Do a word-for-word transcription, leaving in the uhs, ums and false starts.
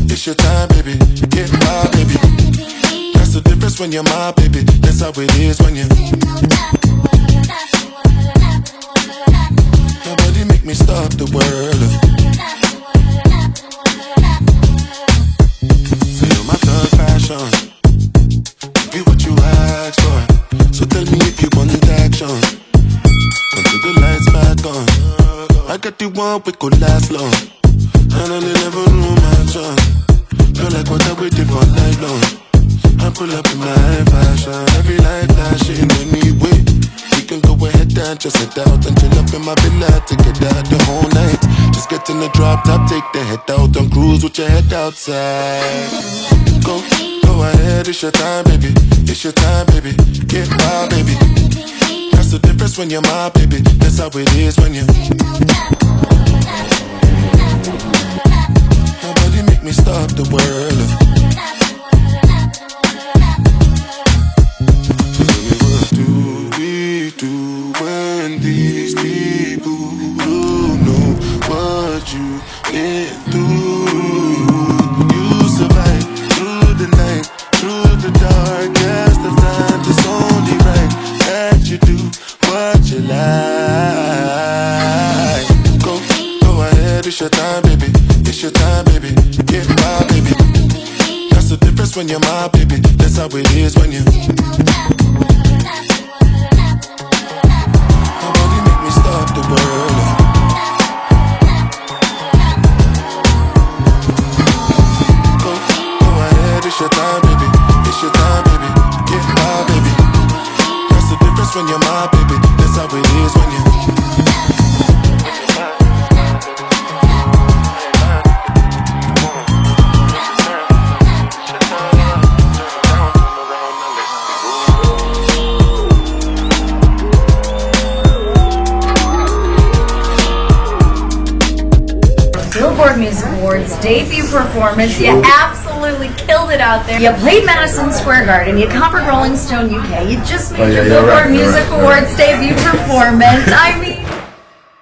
It's your time, baby. Get my baby. That's the difference when you're my baby. That's how it is when you. Nobody make me stop the world. Feel my thug passion. Give you what you asked for. So tell me if you want action. Until the lights back on. I got the one we could last long. And I never knew my son. Feel like what I waited for night long. I pull up in my fashion. Every light flashing anyway. We can go ahead and just head out and chill up in my villa to get out the whole night. Just get in the drop top, take the head out and cruise with your head outside. Go, go ahead, it's your time, baby. It's your time, baby. Get my baby. That's the difference when you're my baby. That's how it is when you. Nobody make me stop the world. So tell me, what do we do when these people don't know what you've been through? You survive through the night, through the darkest of times. It's only right that you do what you like. Go, go ahead, it's your time, baby. It's your time, baby. Get my baby. That's the difference when you're my baby. That's how it is when you. Nobody make me stop the world. Go, go ahead, it's your time, baby. It's your time, baby. Get my baby. That's the difference when you're my baby. That's how it is when you. Billboard Music Awards debut performance. You absolutely killed it out there. You played Madison Square Garden. You covered Rolling Stone U K. You just made Oh, yeah, your yeah, Billboard right, Music right, Awards right. debut performance. I mean,